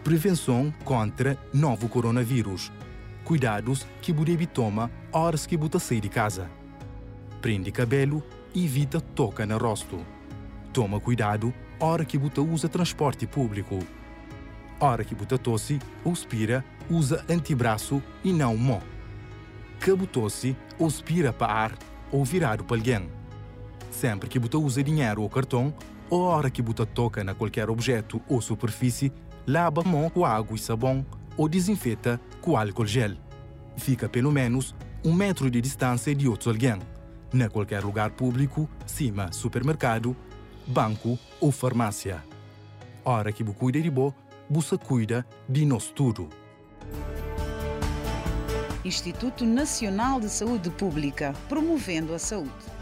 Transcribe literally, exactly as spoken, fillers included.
Prevenção contra novo coronavírus. Cuidados que você deve tomar horas que você sair de casa. Prende cabelo e evita toca no rosto. Toma cuidado hora que você usa transporte público. Hora que você tosse ou expira, usa antebraço e não mão. Que você tosse ou expira para ar ou virado para alguém. Sempre que você usa dinheiro ou cartão, ou hora que você toca na qualquer objeto ou superfície, lava a mão com água e sabão ou desinfeta com álcool gel. Fica pelo menos um metro de distância de outro alguém, na qualquer lugar público, cima, supermercado, banco ou farmácia. Hora que você cuida de você, você cuida de nós tudo. Instituto Nacional de Saúde Pública, promovendo a saúde.